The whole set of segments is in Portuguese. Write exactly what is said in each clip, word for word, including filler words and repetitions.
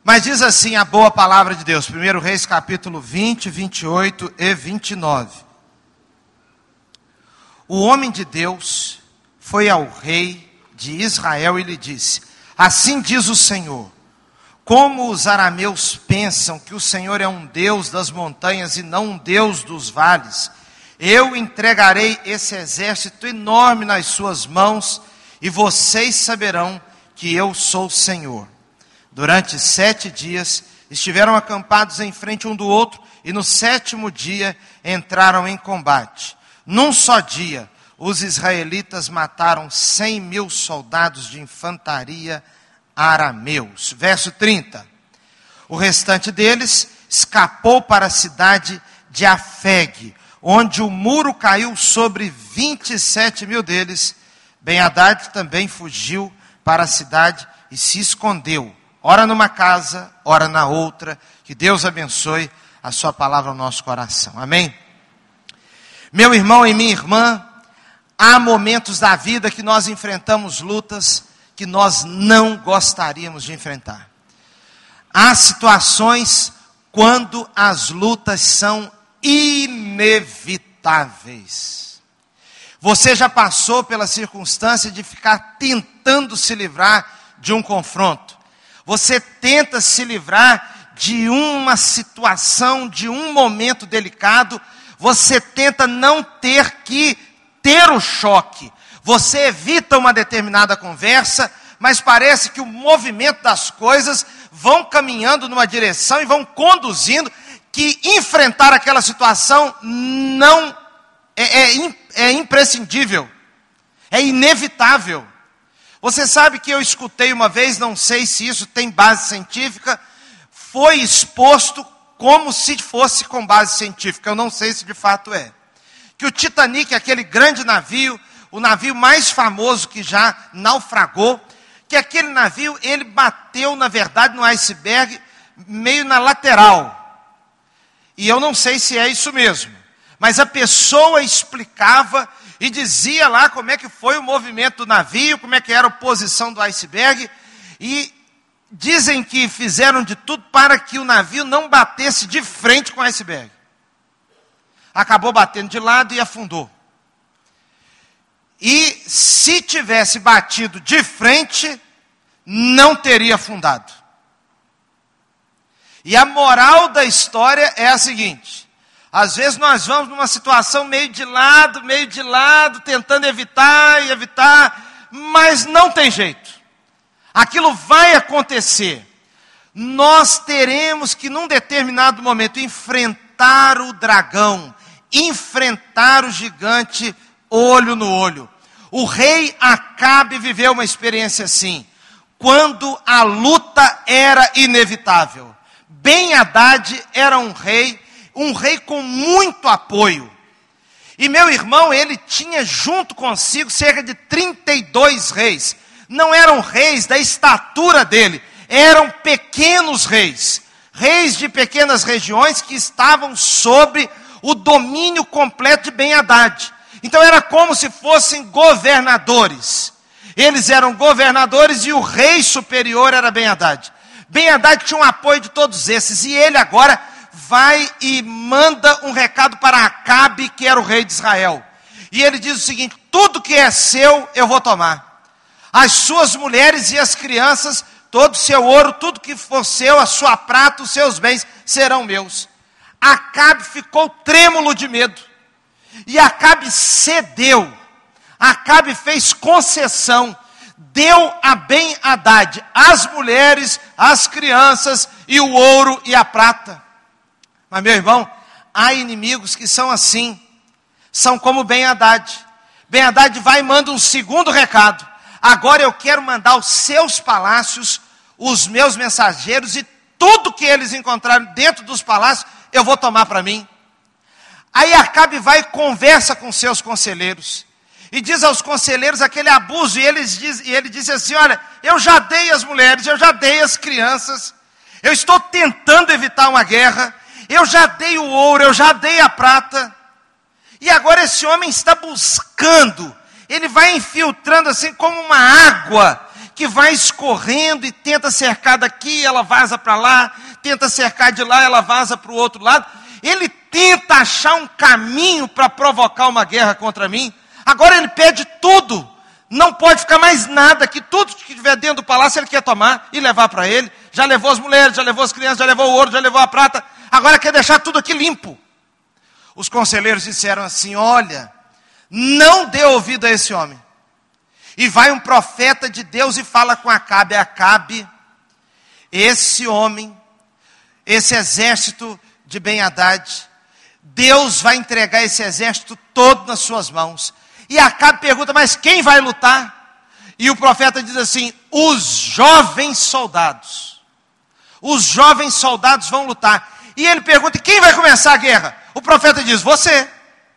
Mas diz assim a boa palavra de Deus, primeiro Reis capítulo vinte, vinte e oito e vinte e nove. O homem de Deus foi ao rei de Israel e lhe disse: assim diz o Senhor, como os arameus pensam que o Senhor é um Deus das montanhas e não um Deus dos vales, eu entregarei esse exército enorme nas suas mãos e vocês saberão que eu sou o Senhor. Durante sete dias estiveram acampados em frente um do outro e no sétimo dia entraram em combate. Num só dia, os israelitas mataram cem mil soldados de infantaria arameus. Verso trinta. O restante deles escapou para a cidade de Afeg, onde o muro caiu sobre vinte e sete mil deles. Ben-Hadad também fugiu para a cidade e se escondeu, ora numa casa, ora na outra. Que Deus abençoe a sua palavra ao nosso coração. Amém? Meu irmão e minha irmã, há momentos da vida que nós enfrentamos lutas que nós não gostaríamos de enfrentar. Há situações quando as lutas são inevitáveis. Você já passou pela circunstância de ficar tentando se livrar de um confronto. Você tenta se livrar de uma situação, de um momento delicado. Você tenta não ter que ter o choque. Você evita uma determinada conversa, mas parece que o movimento das coisas vão caminhando numa direção e vão conduzindo que enfrentar aquela situação não é, é, é imprescindível, é inevitável. Você sabe que eu escutei uma vez, não sei se isso tem base científica, foi exposto como se fosse com base científica, eu não sei se de fato é. Que o Titanic, aquele grande navio, o navio mais famoso que já naufragou, que aquele navio, ele bateu, na verdade, no iceberg, meio na lateral. E eu não sei se é isso mesmo. Mas a pessoa explicava e dizia lá como é que foi o movimento do navio, como é que era a posição do iceberg. E dizem que fizeram de tudo para que o navio não batesse de frente com o iceberg. Acabou batendo de lado e afundou. E se tivesse batido de frente, não teria afundado. E a moral da história é a seguinte: às vezes nós vamos numa situação meio de lado, meio de lado, tentando evitar e evitar, mas não tem jeito. Aquilo vai acontecer. Nós teremos que, num determinado momento, enfrentar o dragão, enfrentar o gigante olho no olho. O rei Acabe viveu uma experiência assim, quando a luta era inevitável. Ben-Hadad era um rei, um rei com muito apoio. E meu irmão, ele tinha junto consigo cerca de trinta e dois reis. Não eram reis da estatura dele, eram pequenos reis. Reis de pequenas regiões que estavam sob o domínio completo de Ben-Hadad. Então era como se fossem governadores. Eles eram governadores e o rei superior era Ben-Hadad. Ben-Hadad tinha um apoio de todos esses. E ele agora vai e manda um recado para Acabe, que era o rei de Israel. E ele diz o seguinte: tudo que é seu, eu vou tomar. As suas mulheres e as crianças, todo o seu ouro, tudo que for seu, a sua prata, os seus bens, serão meus. Acabe ficou trêmulo de medo. E Acabe cedeu. Acabe fez concessão. Deu a Ben-Hadad as mulheres, as crianças e o ouro e a prata. Mas meu irmão, há inimigos que são assim. São como Ben-Hadad. Ben-Hadad vai e manda um segundo recado. Agora eu quero mandar aos seus palácios os meus mensageiros e tudo que eles encontrarem dentro dos palácios eu vou tomar para mim. Aí Acabe vai e conversa com seus conselheiros. E diz aos conselheiros aquele abuso. E, eles diz, e ele diz assim: olha, eu já dei as mulheres, eu já dei as crianças. Eu estou tentando evitar uma guerra. Eu já dei o ouro, eu já dei a prata. E agora esse homem está buscando. Ele vai infiltrando assim como uma água que vai escorrendo e tenta cercar daqui, ela vaza para lá, tenta cercar de lá, ela vaza para o outro lado. Ele tenta achar um caminho para provocar uma guerra contra mim. Agora ele pede tudo. Não pode ficar mais nada, que tudo que estiver dentro do palácio ele quer tomar e levar para ele. Já levou as mulheres, já levou as crianças, já levou o ouro, já levou a prata. Agora quer deixar tudo aqui limpo. Os conselheiros disseram assim: olha, não dê ouvido a esse homem. E vai um profeta de Deus e fala com Acabe: Acabe, esse homem, esse exército de Ben-Hadad, Deus vai entregar esse exército todo nas suas mãos. E Acabe pergunta: mas quem vai lutar? E o profeta diz assim: os jovens soldados. Os jovens soldados vão lutar. E ele pergunta: quem vai começar a guerra? O profeta diz: você.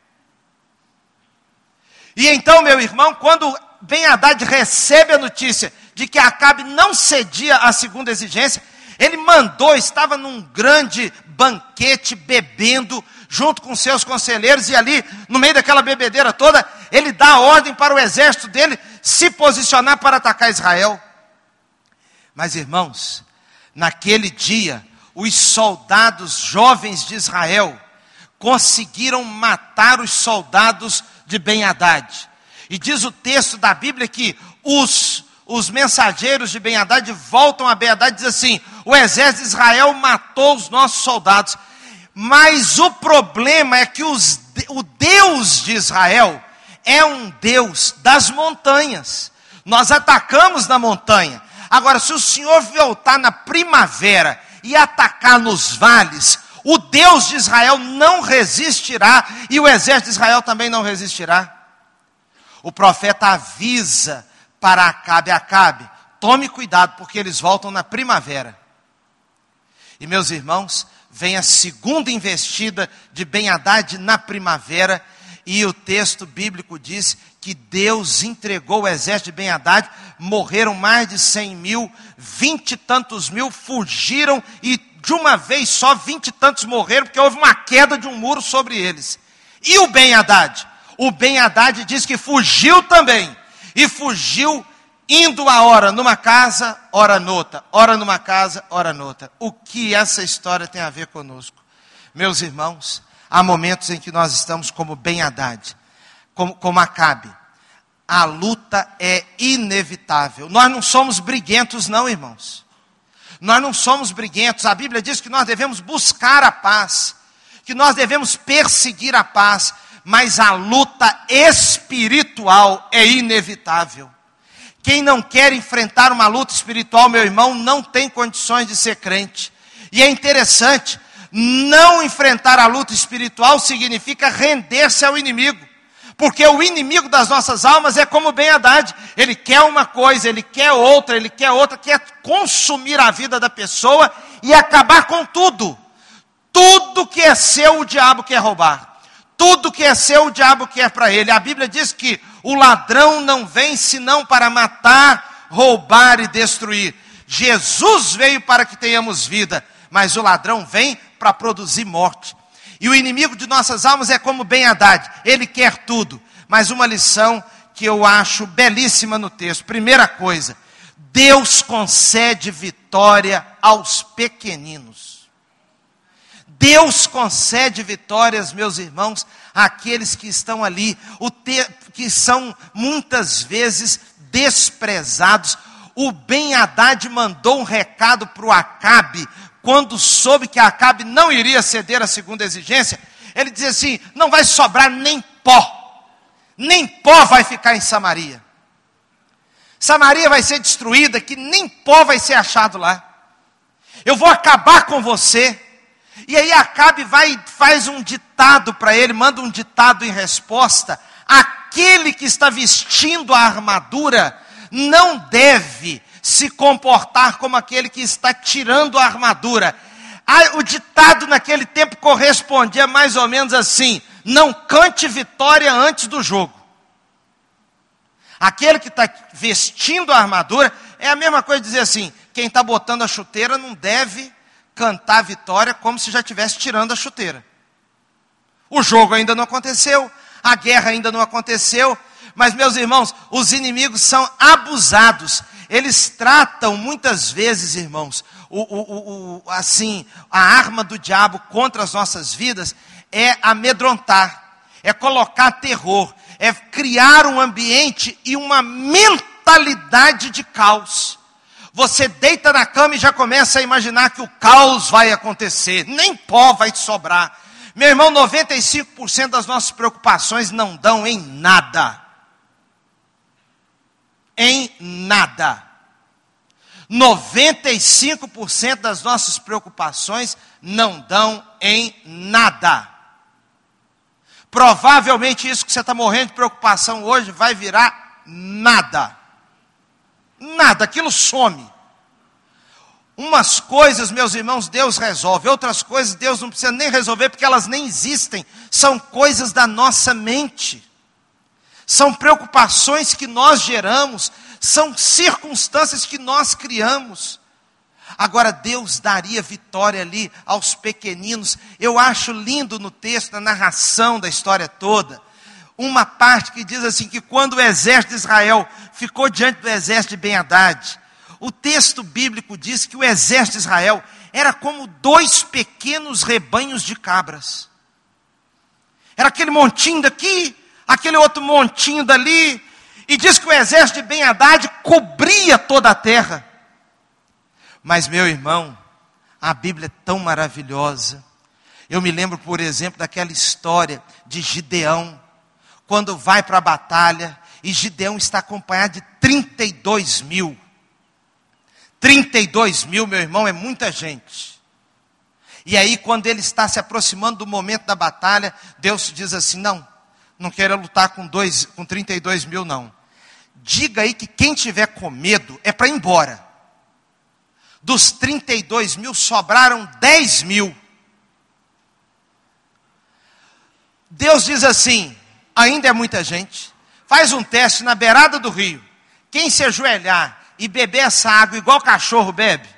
E então, meu irmão, quando Ben-Hadad recebe a notícia de que Acabe não cedia à segunda exigência, ele mandou, estava num grande banquete, bebendo, junto com seus conselheiros, e ali, no meio daquela bebedeira toda, ele dá a ordem para o exército dele se posicionar para atacar Israel. Mas, irmãos, naquele dia, os soldados jovens de Israel conseguiram matar os soldados de Ben-Hadad. E diz o texto da Bíblia que os, os mensageiros de Ben-Hadad voltam a Ben-Hadad e dizem assim: o exército de Israel matou os nossos soldados. Mas o problema é que os, o Deus de Israel é um Deus das montanhas. Nós atacamos na montanha. Agora, se o Senhor voltar na primavera e atacar nos vales, o Deus de Israel não resistirá e o exército de Israel também não resistirá. O profeta avisa para Acabe: Acabe, tome cuidado, porque eles voltam na primavera. E, meus irmãos, vem a segunda investida de Ben-Hadad na primavera, e o texto bíblico diz que Deus entregou o exército de Ben-Hadad, morreram mais de cem mil, vinte e tantos mil fugiram, e de uma vez só vinte e tantos morreram, porque houve uma queda de um muro sobre eles. E o Ben-Hadad? O Ben-Hadad diz que fugiu também, e fugiu indo a hora numa casa, hora noutra, hora numa casa, hora noutra. O que essa história tem a ver conosco? Meus irmãos, há momentos em que nós estamos como Ben-Hadad, como, como Acabe. A luta é inevitável. Nós não somos briguentos não, irmãos. Nós não somos briguentos. A Bíblia diz que nós devemos buscar a paz, que nós devemos perseguir a paz, mas a luta espiritual é inevitável. Quem não quer enfrentar uma luta espiritual, meu irmão, não tem condições de ser crente. E é interessante, não enfrentar a luta espiritual significa render-se ao inimigo. Porque o inimigo das nossas almas é como Ben-Hadad. Ele quer uma coisa, ele quer outra, ele quer outra, quer consumir a vida da pessoa e acabar com tudo. Tudo que é seu, o diabo quer roubar. Tudo que é seu, o diabo quer para ele. A Bíblia diz que o ladrão não vem senão para matar, roubar e destruir. Jesus veio para que tenhamos vida, mas o ladrão vem para produzir morte. E o inimigo de nossas almas é como Ben-Hadad, ele quer tudo. Mas uma lição que eu acho belíssima no texto. Primeira coisa, Deus concede vitória aos pequeninos. Deus concede vitórias, meus irmãos, àqueles que estão ali, o te, que são muitas vezes desprezados. O Ben-Hadad mandou um recado para o Acabe, quando soube que Acabe não iria ceder à segunda exigência. Ele dizia assim: não vai sobrar nem pó, nem pó vai ficar em Samaria. Samaria vai ser destruída, que nem pó vai ser achado lá. Eu vou acabar com você. E aí Acabe vai e faz um ditado para ele, manda um ditado em resposta: aquele que está vestindo a armadura não deve se comportar como aquele que está tirando a armadura. O ditado naquele tempo correspondia mais ou menos assim: não cante vitória antes do jogo. Aquele que está vestindo a armadura é a mesma coisa de dizer assim: quem está botando a chuteira não deve cantar vitória como se já estivesse tirando a chuteira. O jogo ainda não aconteceu, a guerra ainda não aconteceu, mas, meus irmãos, os inimigos são abusados. eles tratam muitas vezes, irmãos, o, o, o, assim, a arma do diabo contra as nossas vidas é amedrontar, é colocar terror, é criar um ambiente e uma mentalidade de caos. Você deita na cama e já começa a imaginar que o caos vai acontecer, nem pó vai te sobrar. Meu irmão, noventa e cinco por cento das nossas preocupações não dão em nada. Em nada. noventa e cinco por cento das nossas preocupações não dão em nada. Provavelmente isso que você está morrendo de preocupação hoje vai virar nada. Nada, aquilo some. Umas coisas, meus irmãos, Deus resolve. Outras coisas Deus não precisa nem resolver porque elas nem existem. São coisas da nossa mente. São preocupações que nós geramos. São circunstâncias que nós criamos. Agora Deus daria vitória ali aos pequeninos. Eu acho lindo no texto, na narração da história toda, uma parte que diz assim, que quando o exército de Israel ficou diante do exército de Ben-Hadad, o texto bíblico diz que o exército de Israel era como dois pequenos rebanhos de cabras. Era aquele montinho daqui, aquele outro montinho dali, e diz que o exército de Ben-Hadad cobria toda a terra. Mas, meu irmão, a Bíblia é tão maravilhosa. Eu me lembro, por exemplo, daquela história de Gideão, quando vai para a batalha, e Gideão está acompanhado de trinta e dois mil. trinta e dois mil, meu irmão, é muita gente. E aí, quando ele está se aproximando do momento da batalha, Deus diz assim, não, não quero lutar com, dois, com trinta e dois mil, não. Diga aí que quem tiver com medo é para ir embora. Dos trinta e dois mil, sobraram dez mil. Deus diz assim, ainda é muita gente, faz um teste na beirada do rio. Quem se ajoelhar e beber essa água igual cachorro bebe,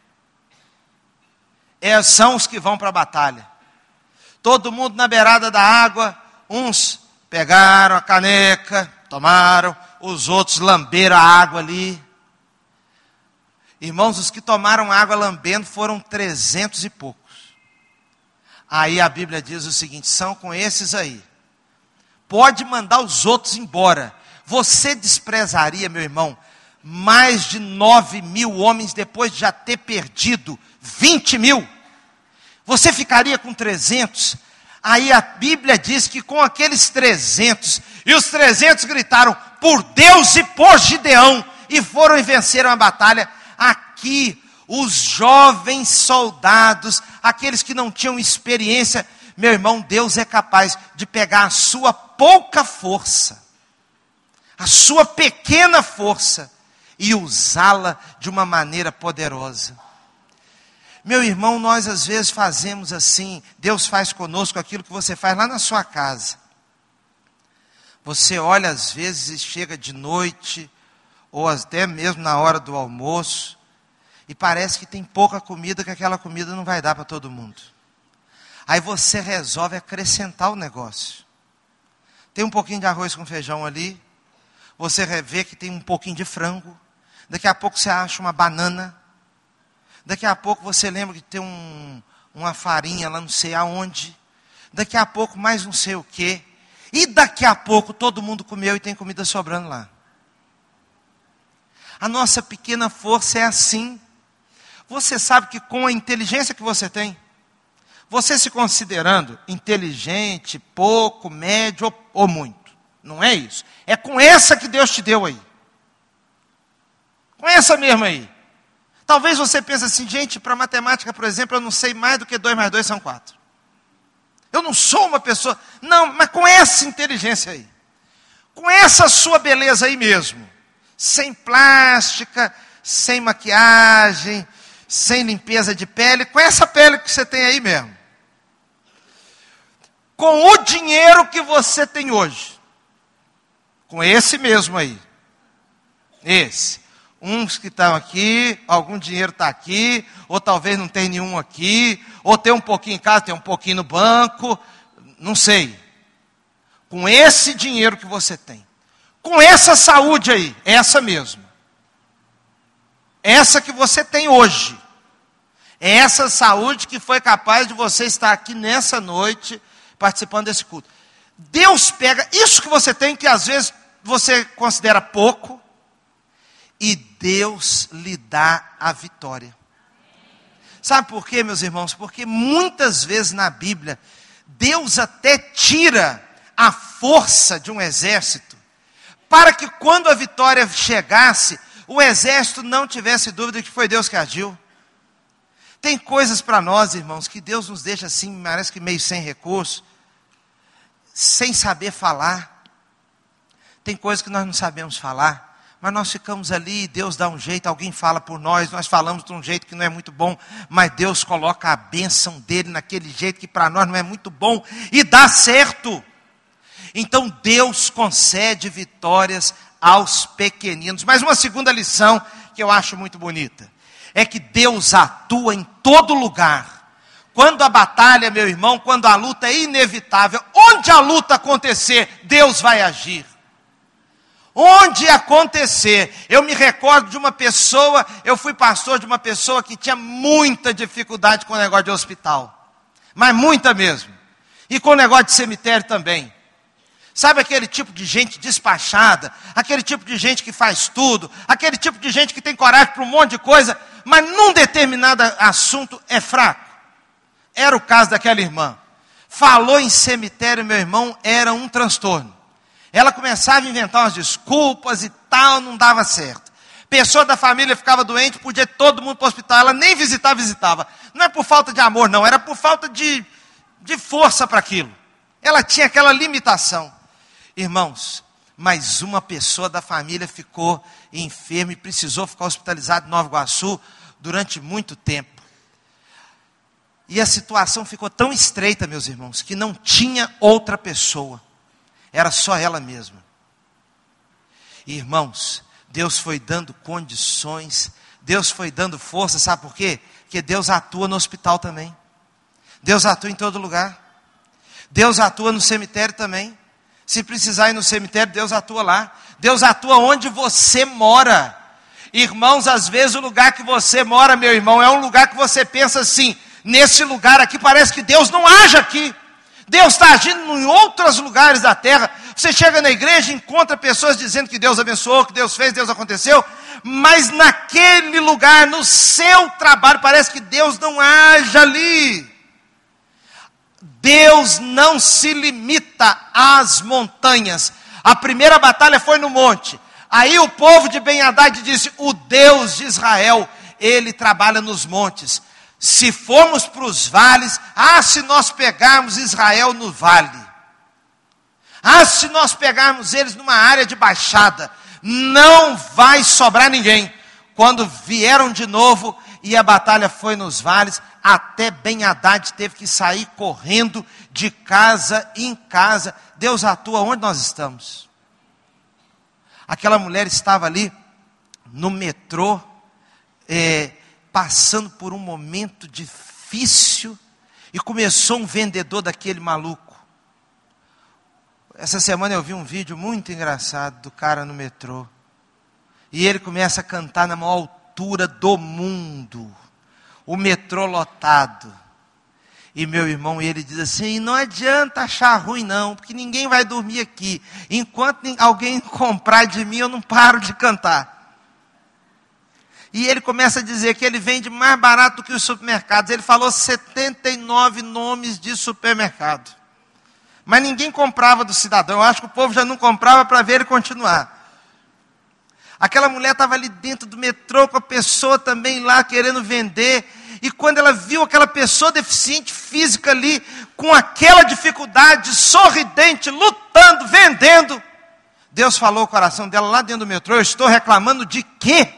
é, são os que vão para a batalha. Todo mundo na beirada da água, uns pegaram a caneca, tomaram, os outros lamberam a água ali. Irmãos, os que tomaram água lambendo foram trezentos e poucos. Aí a Bíblia diz o seguinte, são com esses aí. Pode mandar os outros embora. Você desprezaria, meu irmão, mais de nove mil homens depois de já ter perdido vinte mil? Você ficaria com trezentos? Aí a Bíblia diz que com aqueles trezentos, e os trezentos gritaram, por Deus e por Gideão, e foram e venceram a batalha. Aqui, os jovens soldados, aqueles que não tinham experiência, meu irmão, Deus é capaz de pegar a sua pouca força, a sua pequena força, e usá-la de uma maneira poderosa. Meu irmão, nós às vezes fazemos assim, Deus faz conosco aquilo que você faz lá na sua casa. Você olha às vezes e chega de noite, ou até mesmo na hora do almoço, e parece que tem pouca comida, que aquela comida não vai dar para todo mundo. Aí você resolve acrescentar o negócio. Tem um pouquinho de arroz com feijão ali, você vê que tem um pouquinho de frango, daqui a pouco você acha uma banana, daqui a pouco você lembra que tem um, uma farinha lá não sei aonde, daqui a pouco mais não sei o quê, e daqui a pouco todo mundo comeu e tem comida sobrando lá. A nossa pequena força é assim. Você sabe que com a inteligência que você tem, você se considerando inteligente, pouco, médio ou, ou muito, não é isso. É com essa que Deus te deu aí. Com essa mesmo aí. Talvez você pense assim, gente, para matemática, por exemplo, eu não sei mais do que dois mais dois são quatro. Eu não sou uma pessoa... Não, mas com essa inteligência aí, com essa sua beleza aí mesmo, sem plástica, sem maquiagem, sem limpeza de pele, com essa pele que você tem aí mesmo. Com o dinheiro que você tem hoje. Com esse mesmo aí. Esse. Uns que estão aqui, algum dinheiro está aqui, ou talvez não tem nenhum aqui, ou tem um pouquinho em casa, tem um pouquinho no banco, não sei. Com esse dinheiro que você tem. Com essa saúde aí, essa mesmo. essa que você tem hoje. É essa saúde que foi capaz de você estar aqui nessa noite, participando desse culto. Deus pega isso que você tem, que às vezes você considera pouco, e Deus lhe dá a vitória. Sabe por quê, meus irmãos? Porque muitas vezes na Bíblia, Deus até tira a força de um exército, para que quando a vitória chegasse, o exército não tivesse dúvida que foi Deus que agiu. Tem coisas para nós, irmãos, que Deus nos deixa assim, parece que meio sem recurso, sem saber falar. Tem coisas que nós não sabemos falar, mas nós ficamos ali e Deus dá um jeito, alguém fala por nós, nós falamos de um jeito que não é muito bom, mas Deus coloca a bênção dele naquele jeito que para nós não é muito bom, e dá certo. Então Deus concede vitórias aos pequeninos. Mas uma segunda lição que eu acho muito bonita, é que Deus atua em todo lugar. Quando a batalha, meu irmão, quando a luta é inevitável, onde a luta acontecer, Deus vai agir. Onde acontecer, eu me recordo de uma pessoa, eu fui pastor de uma pessoa que tinha muita dificuldade com o negócio de hospital, mas muita mesmo, e com o negócio de cemitério também. Sabe aquele tipo de gente despachada, aquele tipo de gente que faz tudo, aquele tipo de gente que tem coragem para um monte de coisa, mas num determinado assunto é fraco. Era o caso daquela irmã. Falou em cemitério, meu irmão, era um transtorno. Ela começava a inventar umas desculpas e tal, não dava certo. Pessoa da família ficava doente, podia ir todo mundo para o hospital, ela nem visitar, visitava. Não é por falta de amor, não, era por falta de, de força para aquilo. Ela tinha aquela limitação. Irmãos, mas uma pessoa da família ficou enferma e precisou ficar hospitalizada em Nova Iguaçu durante muito tempo. E a situação ficou tão estreita, meus irmãos, que não tinha outra pessoa. Era só ela mesma. E, irmãos, Deus foi dando condições, Deus foi dando força, sabe por quê? Porque Deus atua no hospital também. Deus atua em todo lugar. Deus atua no cemitério também. Se precisar ir no cemitério, Deus atua lá. Deus atua onde você mora. Irmãos, às vezes o lugar que você mora, meu irmão, é um lugar que você pensa assim, nesse lugar aqui parece que Deus não age aqui. Deus está agindo em outros lugares da terra. Você chega na igreja e encontra pessoas dizendo que Deus abençoou, que Deus fez, Deus aconteceu, mas naquele lugar, no seu trabalho, parece que Deus não age ali. Deus não se limita às montanhas. A primeira batalha foi no monte. Aí o povo de Ben-Hadad disse, o Deus de Israel, ele trabalha nos montes. Se formos para os vales, ah, se nós pegarmos Israel no vale, ah, se nós pegarmos eles numa área de baixada, não vai sobrar ninguém. Quando vieram de novo e a batalha foi nos vales, até Ben-Hadad teve que sair correndo de casa em casa. Deus atua onde nós estamos. Aquela mulher estava ali no metrô, é, passando por um momento difícil, e começou um vendedor daquele maluco. Essa semana eu vi um vídeo muito engraçado do cara no metrô, e ele começa a cantar na maior altura do mundo, o metrô lotado, e meu irmão, ele diz assim, não adianta achar ruim não, porque ninguém vai dormir aqui, enquanto alguém comprar de mim, eu não paro de cantar. E ele começa a dizer que ele vende mais barato do que os supermercados. Ele falou setenta e nove nomes de supermercado. Mas ninguém comprava do cidadão. Eu acho que o povo já não comprava para ver ele continuar. Aquela mulher estava ali dentro do metrô com a pessoa também lá querendo vender. E quando ela viu aquela pessoa deficiente física ali, com aquela dificuldade, sorridente, lutando, vendendo, Deus falou ao coração dela lá dentro do metrô, eu estou reclamando de quê?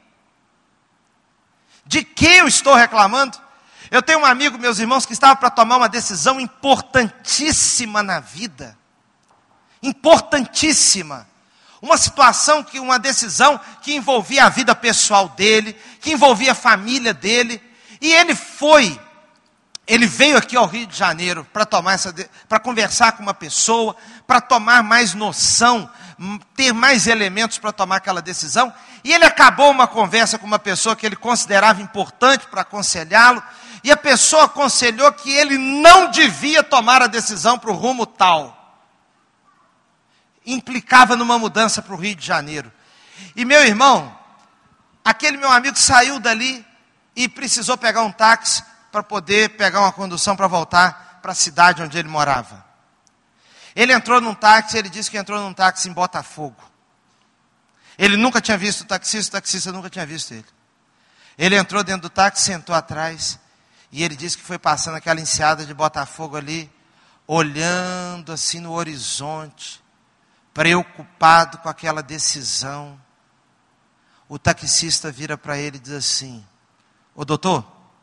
De que eu estou reclamando? Eu tenho um amigo, meus irmãos, que estava para tomar uma decisão importantíssima na vida. Importantíssima. Uma situação, que, uma decisão que envolvia a vida pessoal dele, que envolvia a família dele. E ele foi, ele veio aqui ao Rio de Janeiro para tomar essa, para conversar com uma pessoa, para tomar mais noção ter mais elementos para tomar aquela decisão. E ele acabou uma conversa com uma pessoa que ele considerava importante para aconselhá-lo. E a pessoa aconselhou que ele não devia tomar a decisão para o rumo tal. Implicava numa mudança para o Rio de Janeiro. E meu irmão, aquele meu amigo saiu dali e precisou pegar um táxi para poder pegar uma condução para voltar para a cidade onde ele morava. Ele entrou num táxi, ele disse que entrou num táxi em Botafogo. Ele nunca tinha visto o taxista, o taxista nunca tinha visto ele. Ele entrou dentro do táxi, sentou atrás, e ele disse que foi passando aquela enseada de Botafogo ali, olhando assim no horizonte, preocupado com aquela decisão. O taxista vira para ele e diz assim: ô doutor,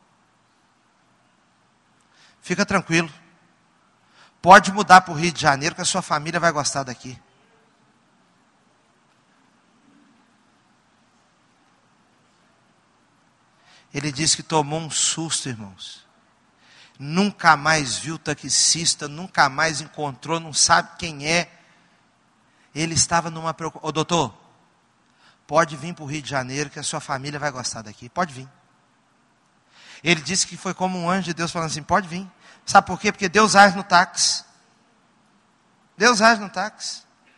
fica tranquilo, pode mudar para o Rio de Janeiro que a sua família vai gostar daqui. Ele disse que tomou um susto, irmãos. Nunca mais viu o taxista, nunca mais encontrou, não sabe quem é. Ele estava numa preocupação. Ô doutor, pode vir para o Rio de Janeiro que a sua família vai gostar daqui. Pode vir. Ele disse que foi como um anjo de Deus falando assim: pode vir. Sabe por quê? Porque Deus age no táxi. Deus age no táxi.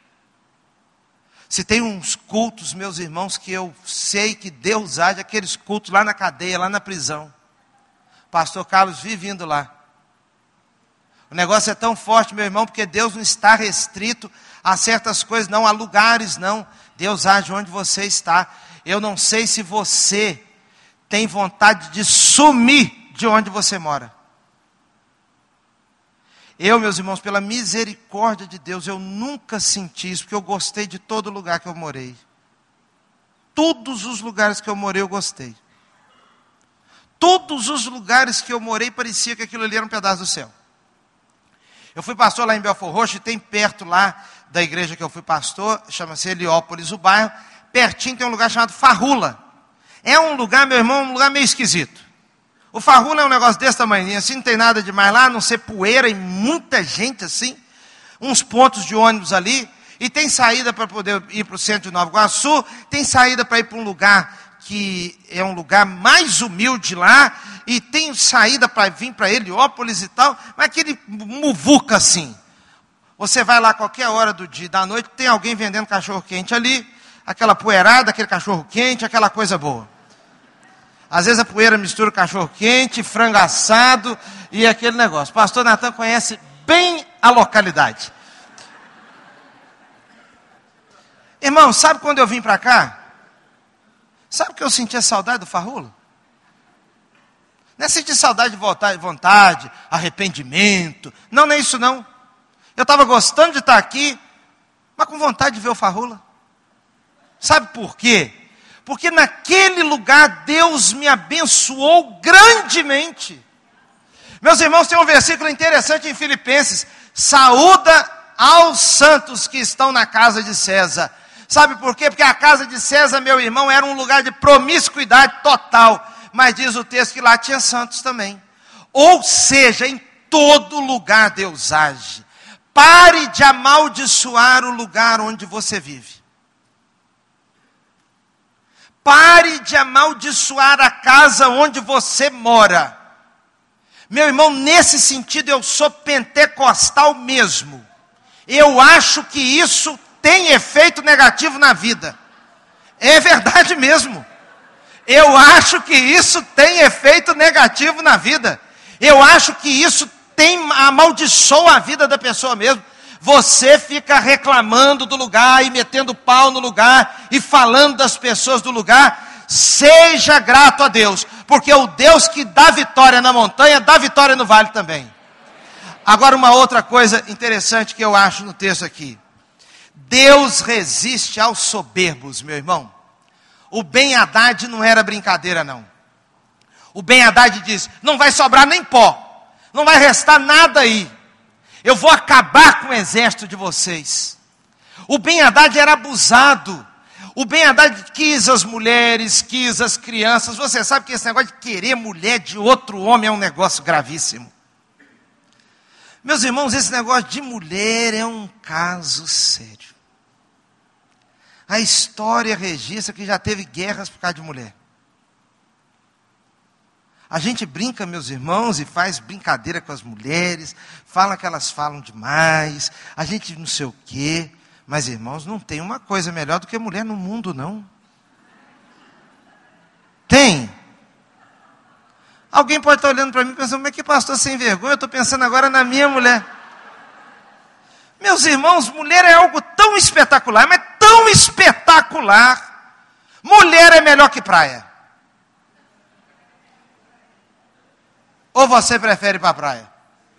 Se tem uns cultos, meus irmãos, que eu sei que Deus age, aqueles cultos lá na cadeia, lá na prisão. Pastor Carlos vive indo lá. O negócio é tão forte, meu irmão, porque Deus não está restrito a certas coisas, não, a lugares, não. Deus age onde você está. Eu não sei se você tem vontade de sumir de onde você mora. Eu, meus irmãos, pela misericórdia de Deus, eu nunca senti isso, porque eu gostei de todo lugar que eu morei. Todos os lugares que eu morei, eu gostei. Todos os lugares que eu morei, parecia que aquilo ali era um pedaço do céu. Eu fui pastor lá em Belfor Roxo, e tem perto lá da igreja que eu fui pastor, chama-se Heliópolis, o bairro, pertinho tem um lugar chamado Farrula. É um lugar, meu irmão, um lugar meio esquisito. O Farrula é um negócio desse tamanho, assim, não tem nada demais lá, a não ser poeira e muita gente assim, uns pontos de ônibus ali, e tem saída para poder ir para o centro de Nova Iguaçu, tem saída para ir para um lugar que é um lugar mais humilde lá, e tem saída para vir para Heliópolis e tal, mas aquele muvuca assim. Você vai lá qualquer hora do dia, da noite, tem alguém vendendo cachorro quente ali, aquela poeirada, aquele cachorro quente, aquela coisa boa. Às vezes a poeira mistura cachorro quente, frango assado e aquele negócio. O pastor Natan conhece bem a localidade. Irmão, sabe quando eu vim para cá? Sabe que eu sentia saudade do Farrula? Não é sentir saudade de vontade, vontade, arrependimento. Não, não é isso não. Eu estava gostando de estar aqui, mas com vontade de ver o Farrula. Sabe por quê? Porque naquele lugar Deus me abençoou grandemente. Meus irmãos, tem um versículo interessante em Filipenses: saúda aos santos que estão na casa de César. Sabe por quê? Porque a casa de César, meu irmão, era um lugar de promiscuidade total. Mas diz o texto que lá tinha santos também. Ou seja, em todo lugar Deus age. Pare de amaldiçoar o lugar onde você vive. Pare de amaldiçoar a casa onde você mora. Meu irmão, nesse sentido eu sou pentecostal mesmo. Eu acho que isso tem efeito negativo na vida. É verdade mesmo. Eu acho que isso tem efeito negativo na vida. Eu acho que isso tem, amaldiçoa a vida da pessoa mesmo. Você fica reclamando do lugar e metendo pau no lugar e falando das pessoas do lugar. Seja grato a Deus, porque o Deus que dá vitória na montanha, dá vitória no vale também. Agora, uma outra coisa interessante que eu acho no texto aqui: Deus resiste aos soberbos, meu irmão. O Ben-Hadad não era brincadeira, não. O Ben-Hadad diz: não vai sobrar nem pó, não vai restar nada aí. Eu vou acabar com o exército de vocês. O Ben-Hadad era abusado. O Ben-Hadad quis as mulheres, quis as crianças. Você sabe que esse negócio de querer mulher de outro homem é um negócio gravíssimo. Meus irmãos, esse negócio de mulher é um caso sério. A história registra que já teve guerras por causa de mulher. A gente brinca, meus irmãos, e faz brincadeira com as mulheres, fala que elas falam demais, a gente não sei o quê. Mas, irmãos, não tem uma coisa melhor do que mulher no mundo, não. Tem. Alguém pode estar olhando para mim e pensando, mas que pastor sem vergonha, eu estou pensando agora na minha mulher. Meus irmãos, mulher é algo tão espetacular, mas tão espetacular. Mulher é melhor que praia. Ou você prefere ir para a praia?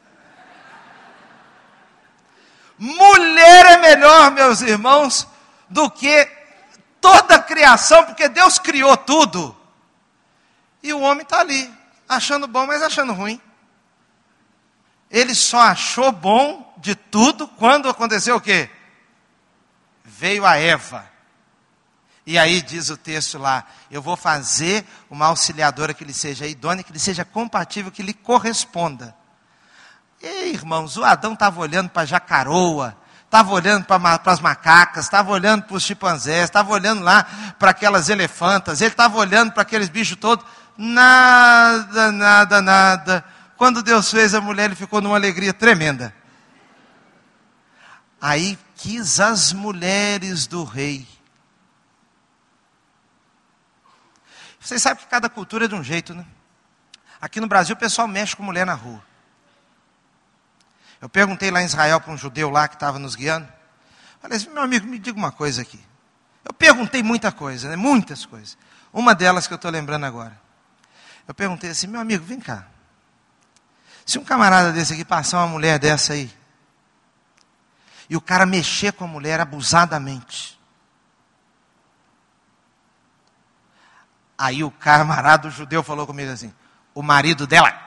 Mulher é melhor, meus irmãos, do que toda a criação, porque Deus criou tudo. E o homem está ali, achando bom, mas achando ruim. Ele só achou bom de tudo quando aconteceu o quê? Veio a Eva. E aí diz o texto lá, eu vou fazer uma auxiliadora que lhe seja idônea, que lhe seja compatível, que lhe corresponda. E irmãos, o Adão estava olhando para a jacaroa, estava olhando para as macacas, estava olhando para os chimpanzés, estava olhando lá para aquelas elefantas, ele estava olhando para aqueles bichos todos, nada, nada, nada. Quando Deus fez a mulher, ele ficou numa alegria tremenda. Aí quis as mulheres do rei. Vocês sabem que cada cultura é de um jeito, né? Aqui no Brasil o pessoal mexe com mulher na rua. Eu perguntei lá em Israel para um judeu lá que estava nos guiando. Falei assim, meu amigo, me diga uma coisa aqui. Eu perguntei muita coisa, né? Muitas coisas. Uma delas que eu estou lembrando agora. Eu perguntei assim, meu amigo, vem cá. Se um camarada desse aqui passar uma mulher dessa aí, e o cara mexer com a mulher abusadamente, aí o camarada, o judeu, falou comigo assim, o marido dela...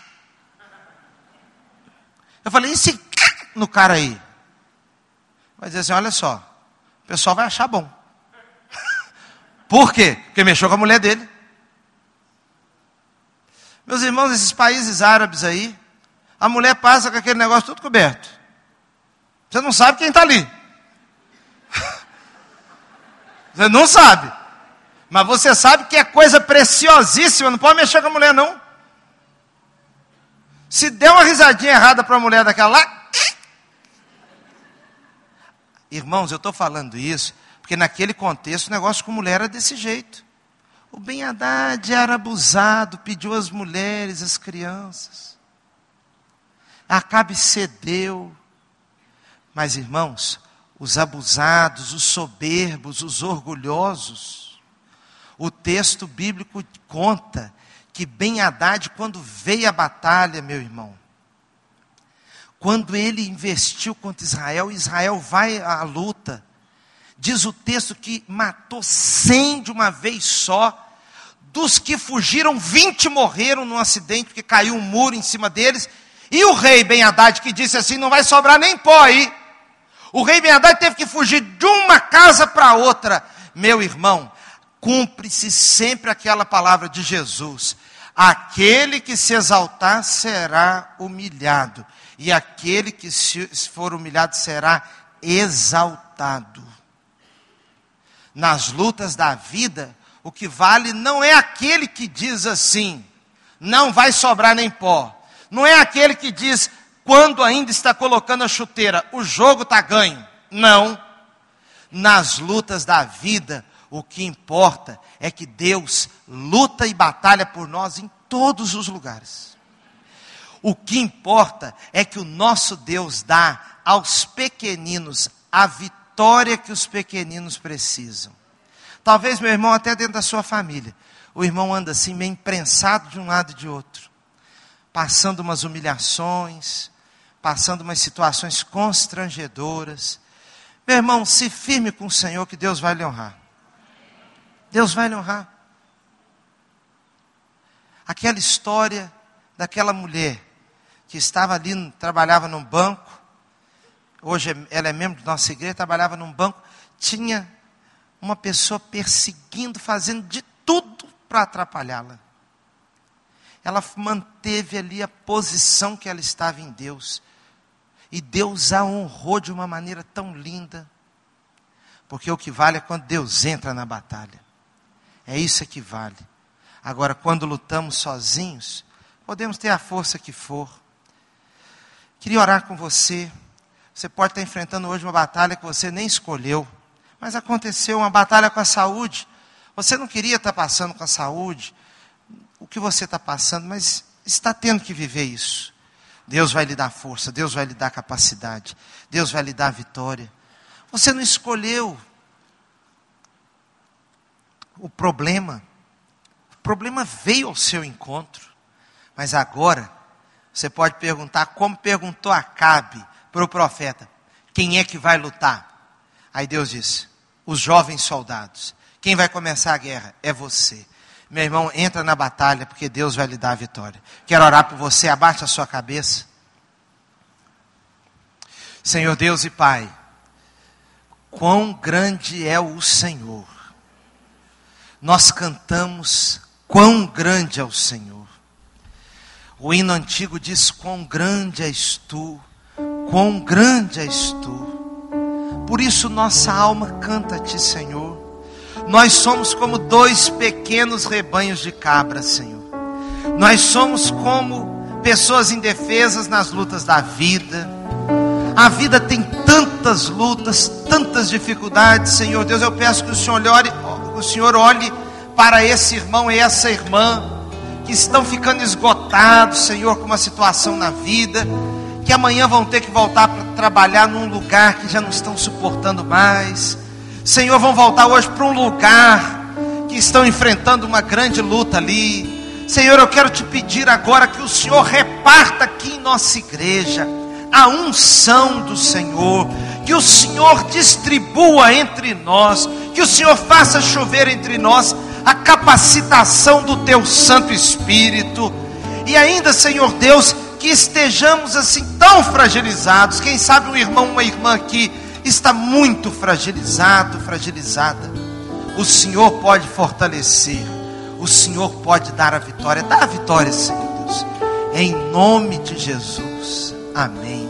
Eu falei, e se no cara aí? Vai dizer assim, olha só, o pessoal vai achar bom. Por quê? Porque mexeu com a mulher dele. Meus irmãos, esses países árabes aí, a mulher passa com aquele negócio tudo coberto. Você não sabe quem está ali. Você não sabe. Mas você sabe que é coisa preciosíssima, não pode mexer com a mulher não. Se der uma risadinha errada para a mulher daquela lá... Irmãos, eu estou falando isso, porque naquele contexto o negócio com mulher era desse jeito. O Ben Haddad era abusado, pediu às mulheres, às crianças. Acabe cedeu. Mas, irmãos, os abusados, os soberbos, os orgulhosos, o texto bíblico conta que Ben Haddad, quando veio a batalha, meu irmão, quando ele investiu contra Israel, Israel vai à luta, diz o texto que matou cem de uma vez só, dos que fugiram, vinte morreram num acidente, porque caiu um muro em cima deles, e o rei Ben Haddad que disse assim, não vai sobrar nem pó aí, o rei Ben Haddad teve que fugir de uma casa para outra. Meu irmão, cumpre-se sempre aquela palavra de Jesus, aquele que se exaltar será humilhado, e aquele que se for humilhado será exaltado. Nas lutas da vida, o que vale não é aquele que diz assim, não vai sobrar nem pó. Não é aquele que diz, quando ainda está colocando a chuteira, o jogo está ganho. Não. Nas lutas da vida, o que importa é que Deus luta e batalha por nós em todos os lugares. O que importa é que o nosso Deus dá aos pequeninos a vitória que os pequeninos precisam. Talvez, meu irmão, até dentro da sua família, o irmão anda assim meio imprensado de um lado e de outro, passando umas humilhações, passando umas situações constrangedoras. Meu irmão, se firme com o Senhor que Deus vai lhe honrar. Deus vai lhe honrar. Aquela história daquela mulher que estava ali, trabalhava num banco, hoje ela é membro da nossa igreja, trabalhava num banco, tinha uma pessoa perseguindo, fazendo de tudo para atrapalhá-la. Ela manteve ali a posição que ela estava em Deus, e Deus a honrou de uma maneira tão linda. Porque o que vale é quando Deus entra na batalha. É isso que vale. Agora, quando lutamos sozinhos, podemos ter a força que for. Queria orar com você. Você pode estar enfrentando hoje uma batalha que você nem escolheu. Mas aconteceu uma batalha com a saúde. Você não queria estar passando com a saúde. O que você está passando, mas está tendo que viver isso. Deus vai lhe dar força, Deus vai lhe dar capacidade, Deus vai lhe dar vitória. Você não escolheu o problema. O problema veio ao seu encontro. Mas agora, você pode perguntar, como perguntou Acabe para o profeta, quem é que vai lutar? Aí Deus disse, os jovens soldados. Quem vai começar a guerra? É você. Meu irmão, entra na batalha, porque Deus vai lhe dar a vitória. Quero orar por você, abaixe a sua cabeça. Senhor Deus e Pai, quão grande é o Senhor. Nós cantamos, quão grande é o Senhor. O hino antigo diz, quão grande és tu, quão grande és tu. Por isso nossa alma canta-te, Senhor. Nós somos como dois pequenos rebanhos de cabras, Senhor. Nós somos como pessoas indefesas nas lutas da vida. A vida tem tantas lutas, tantas dificuldades, Senhor Deus. Eu peço que o Senhor olhe, o Senhor olhe para esse irmão e essa irmã que estão ficando esgotados, Senhor, com uma situação na vida, que amanhã vão ter que voltar para trabalhar num lugar que já não estão suportando mais. Senhor, vão voltar hoje para um lugar que estão enfrentando uma grande luta ali. Senhor, eu quero te pedir agora que o Senhor reparta aqui em nossa igreja a unção do Senhor, que o Senhor distribua entre nós, que o Senhor faça chover entre nós a capacitação do teu Santo Espírito. E ainda, Senhor Deus, que estejamos assim tão fragilizados. Quem sabe um irmão, uma irmã aqui está muito fragilizado, fragilizada. O Senhor pode fortalecer, o Senhor pode dar a vitória. Dá a vitória, Senhor Deus, em nome de Jesus, amém.